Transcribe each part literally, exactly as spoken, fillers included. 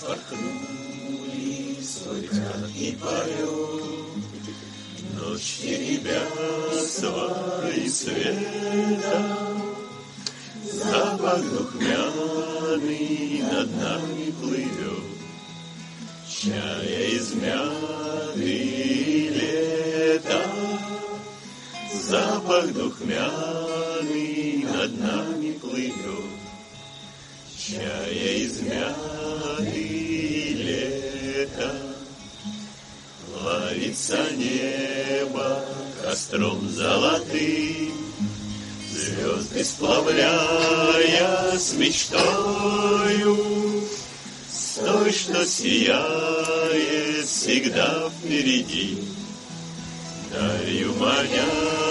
Вспорхнули свой краткий полет, ночь теребя свои света, запах духмяный над нами плывет, чая из мяты лета. Запах духмяный над нами плывет, чая из мяты лета. Плавится небо костром золотым, звезды сплавляя с мечтою, с той, что сияет всегда впереди, далью маня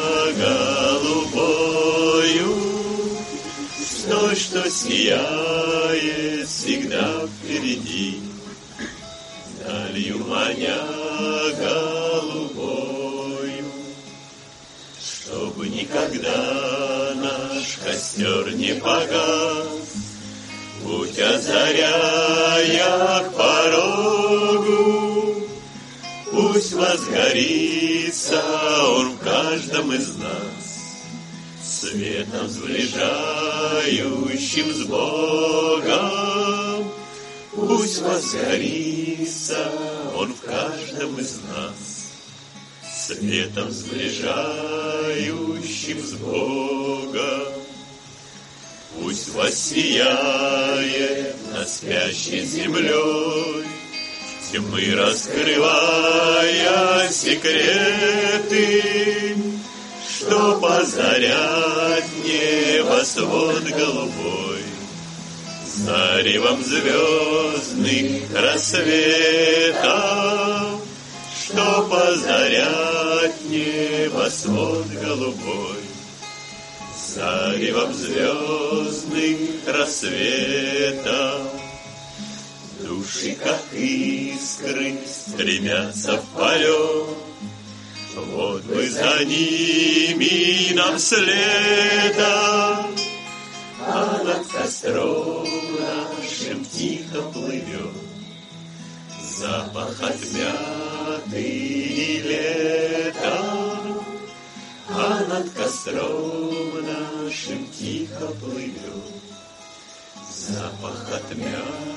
голубою, с той, что сияет всегда впереди, далью маня голубою. Чтобы никогда наш костер не погас, путь озаряя к порогу, пусть возгорится он в каждом из нас, светом сближающим с Богом. Пусть возгорится он в каждом из нас, светом сближающим с Богом. Пусть воссияет над спящей землей, тьмы раскрывая секреты, чтоб озарять небосвод голубой заревом звездных рассветов, чтоб озарять небосвод голубой заревом звездных рассветов. Души, как искры, стремятся в полет, вот бы за ними нам следом, а над костром нашим тихо плывет запах от мяты и лета. А над костром нашим тихо плывет запах от мяты